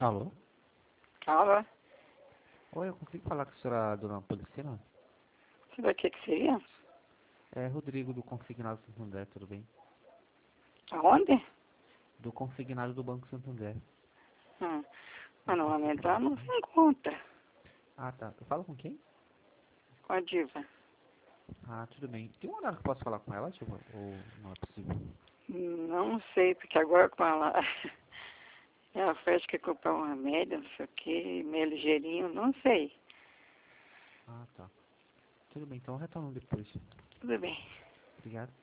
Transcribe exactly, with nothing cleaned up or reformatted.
Alô? Alô? Oi, eu consigo falar com a senhora Dona Policena? Sobre o que que seria? É Rodrigo do Consignado Santander, tudo bem? Aonde? Do Consignado do Banco Santander. Hum. Mas no momento ela não se encontra Ah, tá. Eu falo com quem? com a diva. Ah, tudo bem. Tem um horário que eu posso falar com ela, tipo, ou não é possível? Não sei, porque agora com ela... Ela foi, acho que comprar um remédio, não sei o que, meio ligeirinho, não sei. Ah, tá. Tudo bem, então eu retorno depois. Tudo bem. Obrigado.